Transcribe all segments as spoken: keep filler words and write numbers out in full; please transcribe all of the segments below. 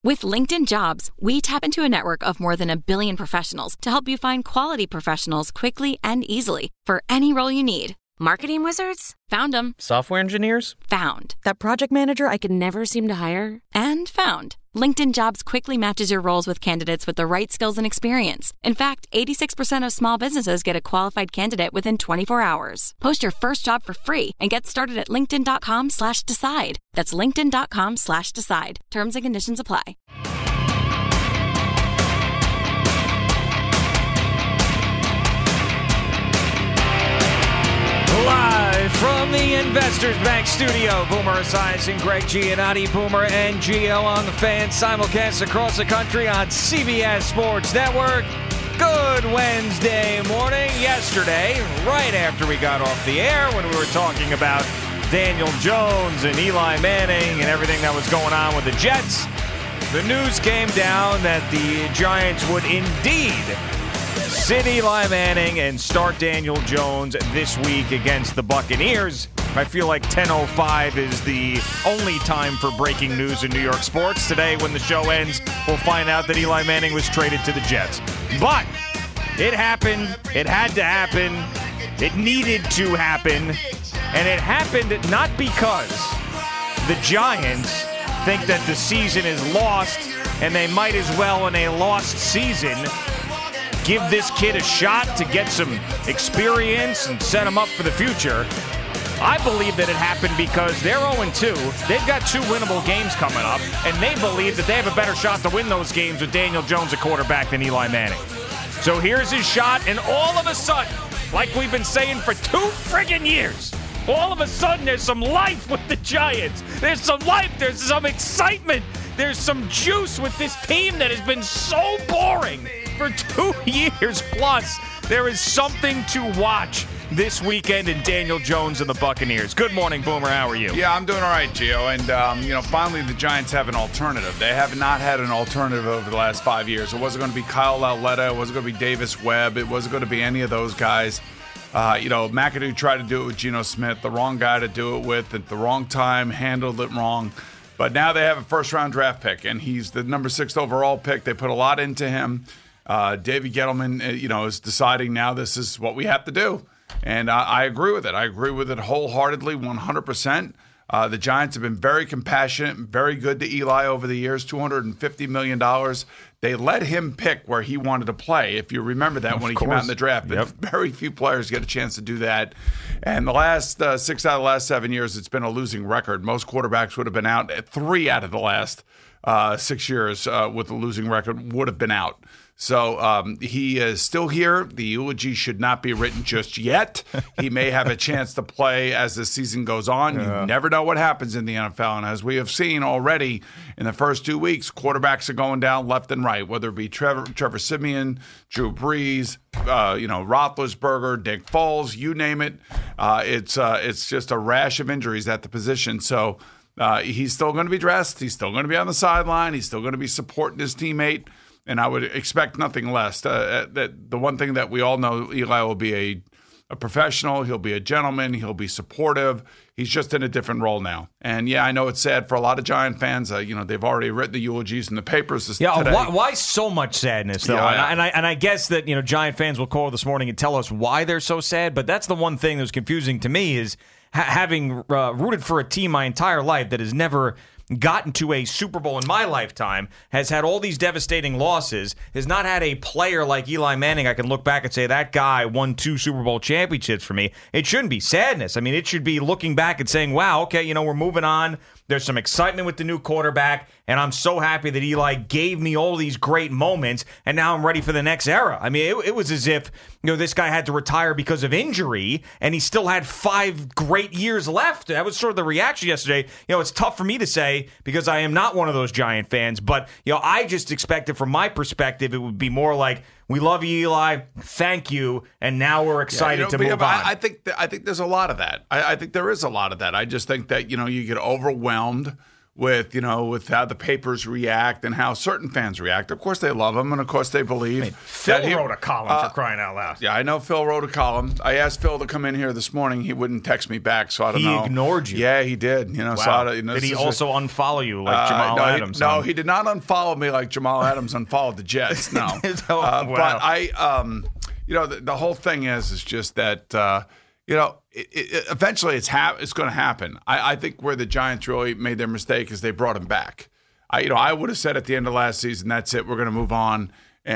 With LinkedIn Jobs, we tap into a network of more than a billion professionals to help you find quality professionals quickly and easily for any role you need. Marketing wizards? Found them. Software engineers? Found. That project manager I could never seem to hire? And found. LinkedIn Jobs quickly matches your roles with candidates with the right skills and experience. In fact, eighty-six percent of small businesses get a qualified candidate within twenty-four hours. Post your first job for free and get started at linkedin.com slash decide. That's linkedin.com slash decide. Terms and conditions apply. Live from the Investors Bank studio, Boomer Esiason, Greg Giannotti, Boomer and G L on the Fan, simulcast across the country on C B S Sports Network. Good Wednesday morning. Yesterday, right after we got off the air, when we were talking about Daniel Jones and Eli Manning and everything that was going on with the Jets, the news came down that the Giants would indeed sit Eli Manning and start Daniel Jones this week against the Buccaneers. I feel like ten oh five is the only time for breaking news in New York sports. Today, when the show ends, we'll find out that Eli Manning was traded to the Jets. But it happened. It had to happen. It needed to happen. And it happened not because the Giants think that the season is lost and they might as well, in a lost season, give this kid a shot to get some experience and set him up for the future. I believe that it happened because they're oh and two. They've got two winnable games coming up, and they believe that they have a better shot to win those games with Daniel Jones at quarterback than Eli Manning. So here's his shot, and all of a sudden, like we've been saying for two friggin' years, all of a sudden there's some life with the Giants. There's some life. There's some excitement. There's some juice with this team that has been so boring for two years plus. There is something to watch this weekend in Daniel Jones and the Buccaneers. Good morning, Boomer. How are you? Yeah, I'm doing all right, Gio. And, um, you know, finally the Giants have an alternative. They have not had an alternative over the last five years. It wasn't going to be Kyle Lauletta. It wasn't going to be Davis Webb. It wasn't going to be any of those guys. Uh, you know, McAdoo tried to do it with Geno Smith, the wrong guy to do it with at the wrong time, handled it wrong. But now they have a first-round draft pick, and he's the number six overall pick. They put a lot into him. Uh, David Gettleman, you know, is deciding now this is what we have to do. And uh, I agree with it. I agree with it wholeheartedly, one hundred percent. Uh, the Giants have been very compassionate, very good to Eli over the years, two hundred fifty million dollars. They let him pick where he wanted to play, if you remember that, of when he course. came out in the draft. But yep. very few players get a chance to do that. And the last uh, six out of the last seven years, it's been a losing record. Most quarterbacks would have been out. Three out of the last uh, six years uh, with a losing record would have been out. So um, he is still here. The eulogy should not be written just yet. He may have a chance to play as the season goes on. Yeah. You never know what happens in the N F L. And as we have seen already in the first two weeks, quarterbacks are going down left and right, whether it be Trevor, Trevor Siemian, Drew Brees, uh, you know, Roethlisberger, Nick Foles, you name it. Uh, it's uh, it's just a rash of injuries at the position. So uh, he's still going to be dressed. He's still going to be on the sideline. He's still going to be supporting his teammate. And I would expect nothing less. Uh, that the one thing that we all know, Eli will be a, a professional. He'll be a gentleman. He'll be supportive. He's just in a different role now. And, yeah, I know it's sad for a lot of Giant fans. Uh, you know, they've already written the eulogies in the papers this, yeah, today. Why, why so much sadness, though? Yeah, and, yeah. I, and, I, and I guess that, you know, Giant fans will call this morning and tell us why they're so sad. But that's the one thing that was confusing to me is ha- having uh, rooted for a team my entire life that has never – gotten to a Super Bowl in my lifetime, has had all these devastating losses, has not had a player like Eli Manning I can look back and say, that guy won two Super Bowl championships for me. It shouldn't be sadness. I mean, it should be looking back and saying, wow, okay, you know, we're moving on. There's some excitement with the new quarterback, and I'm so happy that Eli gave me all these great moments, and now I'm ready for the next era. I mean, it, it was as if, you know, this guy had to retire because of injury, and he still had five great years left. That was sort of the reaction yesterday. You know, it's tough for me to say because I am not one of those Giant fans, but, you know, I just expected from my perspective it would be more like, we love you, Eli. Thank you. And now we're excited yeah, you know, to move yeah, on. I, I think th- I think there's a lot of that. I, I think there is a lot of that. I just think that, you know, you get overwhelmed with, you know, with how the papers react and how certain fans react. Of course, they love him, and of course, they believe. I mean, Phil he, wrote a column uh, for crying out loud. Yeah, I know Phil wrote a column. I asked Phil to come in here this morning. He wouldn't text me back, so I don't he know. He ignored you. Yeah, he did. You know, wow. so I, you know, did he also a, unfollow you like uh, Jamal no, Adams? He, no, he did not unfollow me like Jamal Adams unfollowed the Jets. No, oh, uh, wow. but I, um, you know, the, the whole thing is is just that. Uh, You know, it, it, eventually it's ha- it's going to happen. I, I think where the Giants really made their mistake is they brought him back. I, you know, I would have said at the end of last season, that's it. We're going to move on,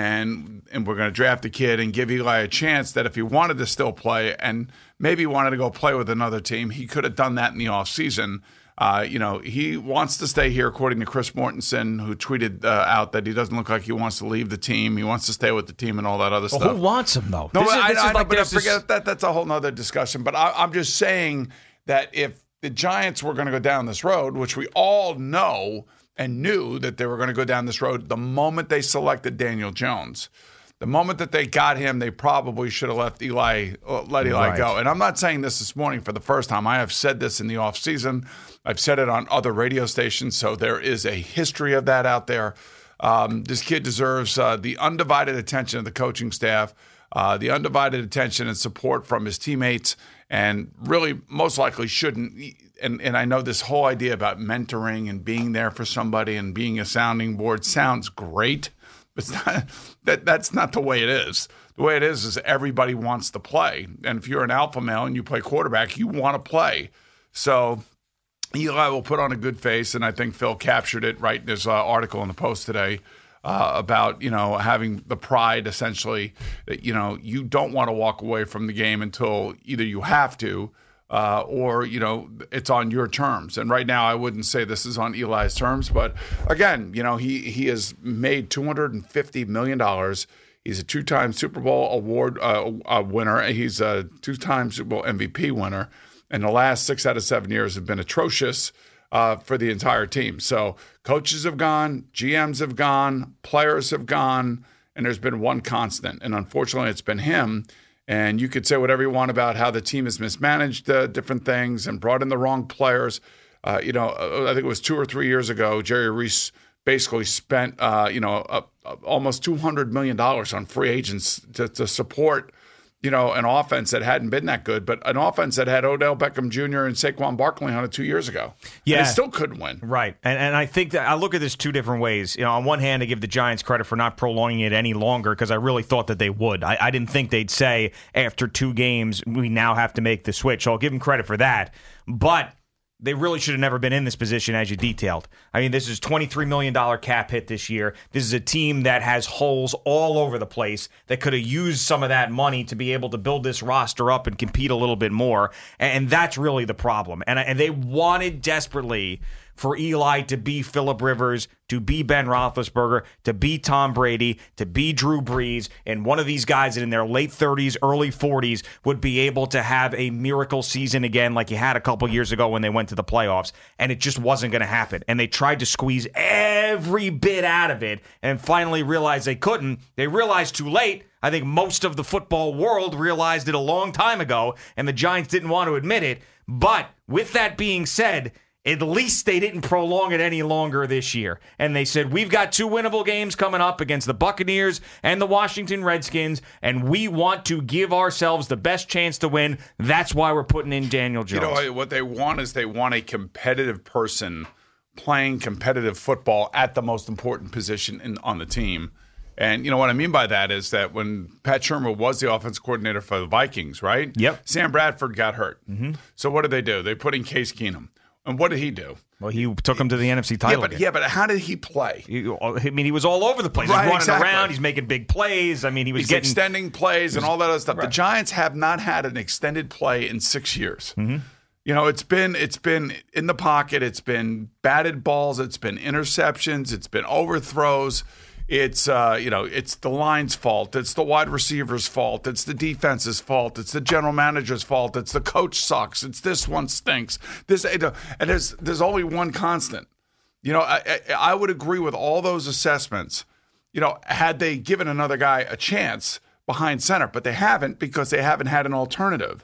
and and we're going to draft a kid and give Eli a chance that if he wanted to still play and maybe wanted to go play with another team, he could have done that in the offseason. Uh, you know, he wants to stay here, according to Chris Mortensen, who tweeted uh, out that he doesn't look like he wants to leave the team. He wants to stay with the team and all that other well, stuff. Who wants him, though? No, this I, is, this I, is I know, like but I this... forget that. That's a whole nother discussion. But I, I'm just saying that if the Giants were going to go down this road, which we all know and knew that they were going to go down this road the moment they selected Daniel Jones. The moment that they got him, they probably should have left Eli, let Eli right. go. And I'm not saying this this morning for the first time. I have said this in the offseason. I've said it on other radio stations, so there is a history of that out there. Um, this kid deserves uh, the undivided attention of the coaching staff, uh, the undivided attention and support from his teammates, and really most likely shouldn't. And, and I know this whole idea about mentoring and being there for somebody and being a sounding board sounds great. It's not, that that's not the way it is. The way it is is everybody wants to play. And if you're an alpha male and you play quarterback, you want to play. So Eli will put on a good face, and I think Phil captured it right in his uh, article in the Post today uh, about, you know, having the pride essentially that, you know, you don't want to walk away from the game until either you have to Uh, or, you know, it's on your terms. And right now I wouldn't say this is on Eli's terms. But, again, you know, he, he has made two hundred fifty million dollars. He's a two-time Super Bowl award uh, uh, winner. He's a two-time Super Bowl M V P winner. And the last six out of seven years have been atrocious uh, for the entire team. So coaches have gone, G Ms have gone, players have gone, and there's been one constant. And unfortunately, it's been him. And you could say whatever you want about how the team has mismanaged uh, different things and brought in the wrong players. Uh, you know, I think it was two or three years ago, Jerry Reese basically spent, uh, you know, uh, uh, almost two hundred million dollars on free agents to, to support, you know, an offense that hadn't been that good, but an offense that had Odell Beckham Junior and Saquon Barkley on it two years ago. Yeah. And they still couldn't win. Right. And and I think that I look at this two different ways. You know, on one hand, I give the Giants credit for not prolonging it any longer because I really thought that they would. I, I didn't think they'd say after two games, we now have to make the switch. So I'll give them credit for that. But they really should have never been in this position, as you detailed. I mean, this is twenty-three million dollars cap hit this year. This is a team that has holes all over the place that could have used some of that money to be able to build this roster up and compete a little bit more. And that's really the problem. And, and they wanted desperately for Eli to be Phillip Rivers, to be Ben Roethlisberger, to be Tom Brady, to be Drew Brees, and one of these guys that in their late thirties, early forties would be able to have a miracle season again like he had a couple years ago when they went to the playoffs, and it just wasn't going to happen. And they tried to squeeze every bit out of it and finally realized they couldn't. They realized too late. I think most of the football world realized it a long time ago, and the Giants didn't want to admit it. But with that being said, at least they didn't prolong it any longer this year. And they said, we've got two winnable games coming up against the Buccaneers and the Washington Redskins, and we want to give ourselves the best chance to win. That's why we're putting in Daniel Jones. You know, what they want is they want a competitive person playing competitive football at the most important position in, on the team. And, you know, what I mean by that is that when Pat Shurmur was the offense coordinator for the Vikings, right? Yep. Sam Bradford got hurt. Mm-hmm. So what did they do? They put in Case Keenum. And what did he do? Well, he took him to the N F C title yeah, but, game. Yeah, but how did he play? He, I mean, he was all over the place. Right, He's running exactly. around. He's making big plays. I mean, he was He's getting extending plays and all that other stuff. Right. The Giants have not had an extended play in six years. Mm-hmm. You know, it's been it's been in the pocket. It's been batted balls. It's been interceptions. It's been overthrows. It's, uh, you know, it's the line's fault. It's the wide receiver's fault. It's the defense's fault. It's the general manager's fault. It's the coach sucks. It's this one stinks. This and there's there's only one constant. You know, I, I, I would agree with all those assessments, you know, had they given another guy a chance behind center, but they haven't because they haven't had an alternative.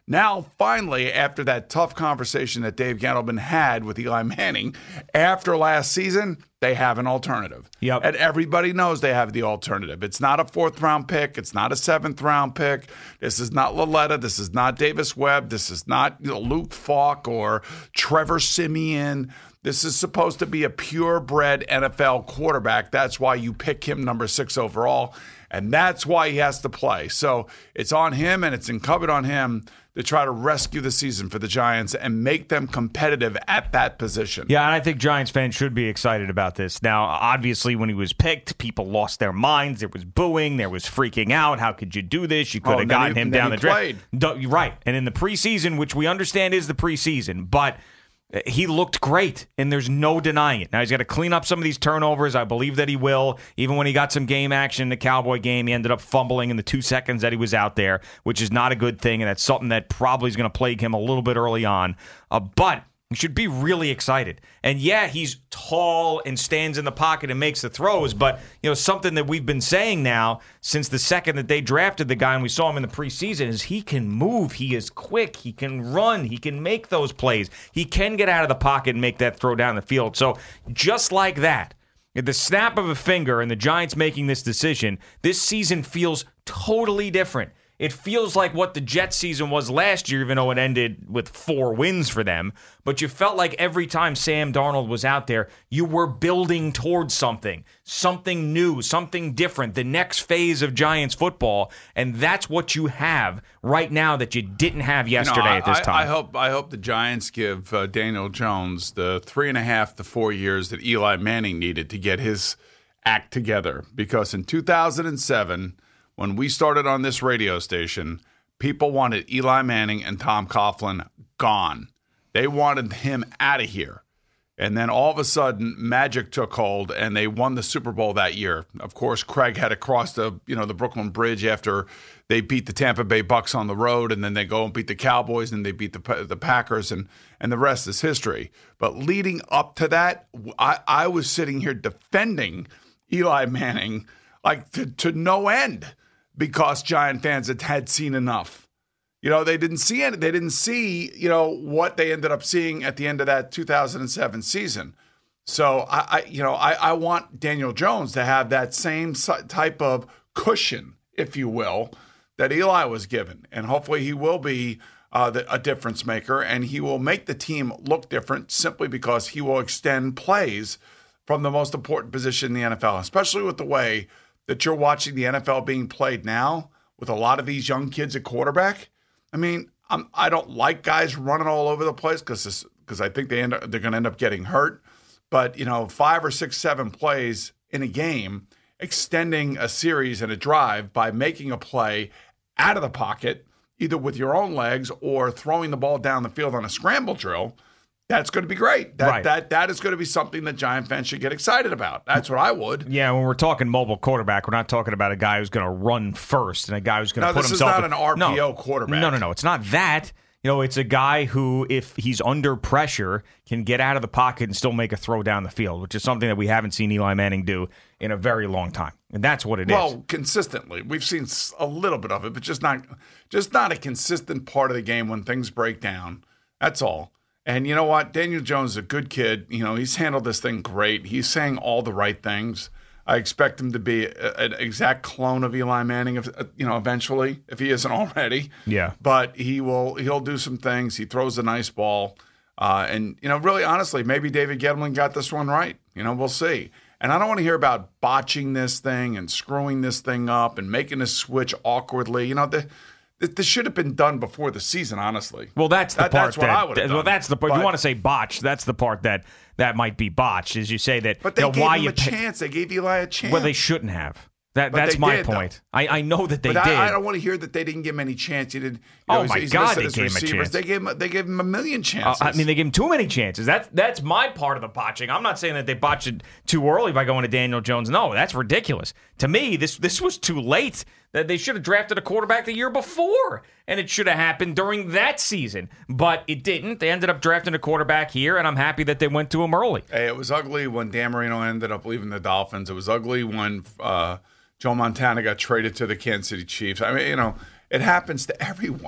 Now, finally, after that tough conversation that Dave Gettleman had with Eli Manning after last season, they have an alternative. Yep. And everybody knows they have the alternative. It's not a fourth-round pick. It's not a seventh-round pick. This is not Laletta. This is not Davis Webb. This is not you know, Luke Falk or Trevor Siemian. This is supposed to be a purebred N F L quarterback. That's why you pick him number six overall, and that's why he has to play. So it's on him, and it's incumbent on him to try to rescue the season for the Giants and make them competitive at that position. Yeah, and I think Giants fans should be excited about this. Now, obviously, when he was picked, people lost their minds. There was booing. There was freaking out. How could you do this? You could Oh, have gotten he, him down the draft. draft. Right. And in the preseason, which we understand is the preseason, but he looked great, and there's no denying it. Now, he's got to clean up some of these turnovers. I believe that he will. Even when he got some game action in the Cowboy game, he ended up fumbling in the two seconds that he was out there, which is not a good thing, and that's something that probably is going to plague him a little bit early on. Uh, but you should be really excited. And yeah, he's tall and stands in the pocket and makes the throws, but you know something that we've been saying now since the second that they drafted the guy and we saw him in the preseason is he can move, he is quick, he can run, he can make those plays. He can get out of the pocket and make that throw down the field. So just like that, at the snap of a finger and the Giants making this decision, this season feels totally different. It feels like what the Jets season was last year, even though it ended with four wins for them. But you felt like every time Sam Darnold was out there, you were building towards something, something new, something different, the next phase of Giants football. And that's what you have right now that you didn't have yesterday you know, I, at this time. I, I hope I hope the Giants give uh, Daniel Jones the three and a half to four years that Eli Manning needed to get his act together. Because in two thousand seven, when we started on this radio station, people wanted Eli Manning and Tom Coughlin gone. They wanted him out of here. And then all of a sudden, magic took hold, and they won the Super Bowl that year. Of course, Craig had to cross the, you know, the Brooklyn Bridge after they beat the Tampa Bay Bucks on the road, and then they go and beat the Cowboys, and they beat the the Packers, and and the rest is history. But leading up to that, I, I was sitting here defending Eli Manning like to, to no end because Giant fans had, had seen enough. You know, they didn't see it. They didn't see, you know, what they ended up seeing at the end of that two thousand seven season. So, I, I you know, I, I want Daniel Jones to have that same type of cushion, if you will, that Eli was given. And hopefully he will be uh, the, a difference maker, and he will make the team look different simply because he will extend plays from the most important position in the N F L, especially with the way that you're watching the N F L being played now with a lot of these young kids at quarterback. I mean, I'm, I don't like guys running all over the place because because I think they end up, they're going to end up getting hurt. But, you know, five or six, seven plays in a game, extending a series and a drive by making a play out of the pocket, either with your own legs or throwing the ball down the field on a scramble drill, that's going to be great. That right. that that is going to be something that Giant fans should get excited about. That's what I would. Yeah, when we're talking mobile quarterback, we're not talking about a guy who's going to run first and a guy who's going to no, put this himself. This is not an R P O no, quarterback. No, no, no. It's not that. You know, it's a guy who, if he's under pressure, can get out of the pocket and still make a throw down the field, which is something that we haven't seen Eli Manning do in a very long time. And that's what it well, is. Well, consistently. We've seen a little bit of it, but just not just not a consistent part of the game when things break down. That's all. And you know what? Daniel Jones is a good kid. You know, he's handled this thing great. He's saying all the right things. I expect him to be a, an exact clone of Eli Manning, if, you know, eventually, if he isn't already. Yeah. But he will. He'll do some things. He throws a nice ball, uh, and you know, really, honestly, maybe David Gettleman got this one right. You know, we'll see. And I don't want to hear about botching this thing and screwing this thing up and making a switch awkwardly. You know, the. This should have been done before the season, honestly. Well, that's the that, part that's what that. I would have done. Well, that's the part. But, you want to say botched? That's the part that that might be botched. Is you say that. But they you know, gave why him you a pay, chance. They gave Eli a chance. Well, they shouldn't have. That But that's they my did, point. I, I know that they but did. I, I don't want to hear that they didn't give him any chance. He did. You Oh know, my he's God, listed they as gave him a receivers. chance. They gave him. They gave him a million Uh, chances. I mean, they gave him too many chances. That's that's my part of the botching. I'm not saying that they botched it too early by going to Daniel Jones. No, that's ridiculous. To me, this this was too late. That they should have drafted a quarterback the year before, and it should have happened during that season. But it didn't. They ended up drafting a quarterback here, and I'm happy that they went to him early. Hey, it was ugly when Dan Marino ended up leaving the Dolphins. It was ugly when uh, Joe Montana got traded to the Kansas City Chiefs. I mean, you know, it happens to everyone.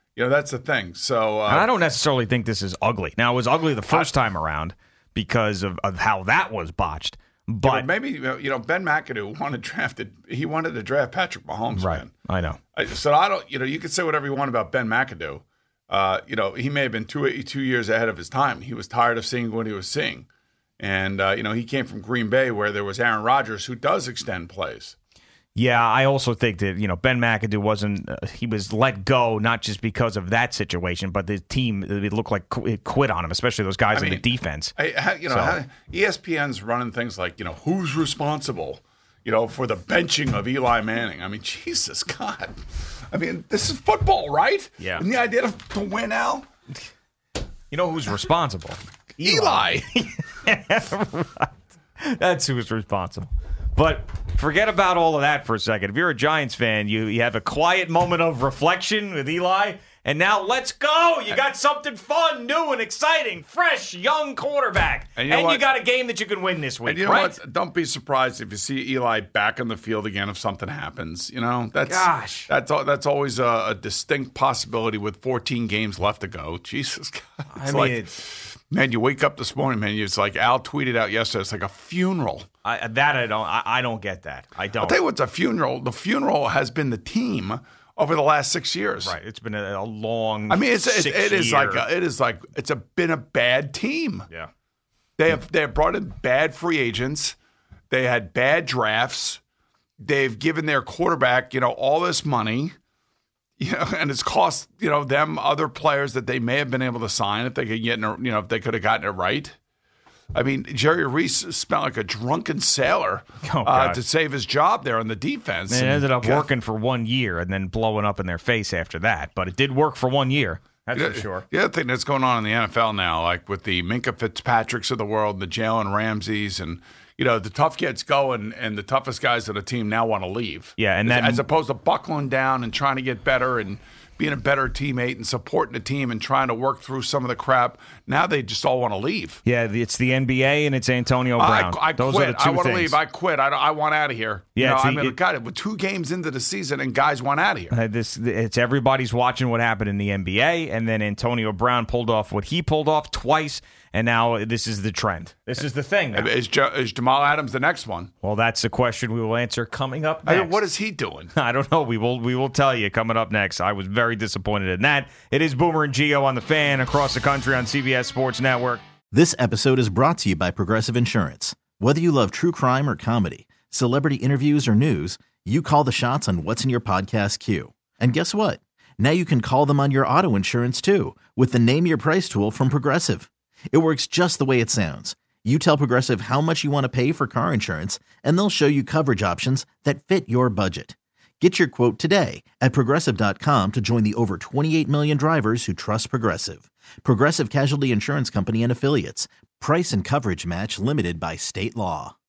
You know, that's the thing. So uh, and I don't necessarily think this is ugly. Now, it was ugly the first I, time around because of, of how that was botched. But, yeah, but maybe, you know, Ben McAdoo wanted drafted. He wanted to draft Patrick Mahomes, right. man. I know. I, so I don't, you know, you can say whatever you want about Ben McAdoo. Uh, you know, he may have been two, two years ahead of his time. He was tired of seeing what he was seeing. And, uh, you know, he came from Green Bay where there was Aaron Rodgers who does extend plays. Yeah, I also think that, you know, Ben McAdoo wasn't, uh, he was let go not just because of that situation, but the team, it looked like it quit on him, especially those guys I in mean, the defense. I, you know, so. E S P N's running things like, you know, who's responsible, you know, for the benching of Eli Manning. I mean, Jesus, God. I mean, this is football, right? Yeah. And the idea to, to win, Al? You know who's responsible? Eli. Right. That's who's responsible. But forget about all of that for a second. If you're a Giants fan, you, you have a quiet moment of reflection with Eli, and now let's go. You got something fun, new, and exciting, fresh, young quarterback. And you, know and you got a game that you can win this week, and you know right? what? Don't be surprised if you see Eli back on the field again if something happens. You know, that's Gosh. that's that's always a, a distinct possibility with fourteen games left to go. Jesus, God. It's I mean, like, it's... man, you wake up this morning, man. It's like Al tweeted out yesterday. It's like a funeral. I, that I don't. I, I don't get that. I don't. I'll tell you what's a funeral. The funeral has been the team over the last six years. Right. It's been a, a long. I mean, it's it, it is year. like a, it is like it's a, been a bad team. Yeah. They have they have brought in bad free agents. They had bad drafts. They've given their quarterback, you know, all this money. You know, and it's cost, you know, them other players that they may have been able to sign if they could get, you know, if they could have gotten it right. I mean, Jerry Reese spent like a drunken sailor oh, uh, to save his job there on the defense. And it ended up God. working for one year and then blowing up in their face after that. But it did work for one year. That's the, for sure. The other thing that's going on in the N F L now, like with the Minka Fitzpatricks of the world, the Jalen Ramseys, and, you know, the tough gets going and the toughest guys on the team now want to leave. Yeah, and as, that, as opposed to buckling down and trying to get better and being a better teammate and supporting the team and trying to work through some of the crap. Now they just all want to leave. Yeah, it's the N B A and it's Antonio Brown. I, I Those quit. are the two I want to things. leave. I quit. I, I want out of here. Yeah, you know, it's I the- mean, it- God, with two games into the season and guys want out of here. Uh, this it's everybody's watching what happened in the N B A, and then Antonio Brown pulled off what he pulled off twice, and now this is the trend. This is the thing. Now. Is, Ja- is Jamal Adams the next one? Well, that's the question we will answer coming up I next. mean, what is he doing? I don't know. We will we will tell you coming up next. I was very disappointed in that. It is Boomer and Gio on the Fan across the country on C B S Sports Network. This episode is brought to you by Progressive Insurance. Whether you love true crime or comedy, celebrity interviews or news, you call the shots on what's in your podcast queue. And guess what? Now you can call them on your auto insurance too with the Name Your Price tool from Progressive. It works just the way it sounds. You tell Progressive how much you want to pay for car insurance, and they'll show you coverage options that fit your budget. Get your quote today at Progressive dot com to join the over twenty-eight million drivers who trust Progressive. Progressive Casualty Insurance Company and Affiliates. Price and coverage match limited by state law.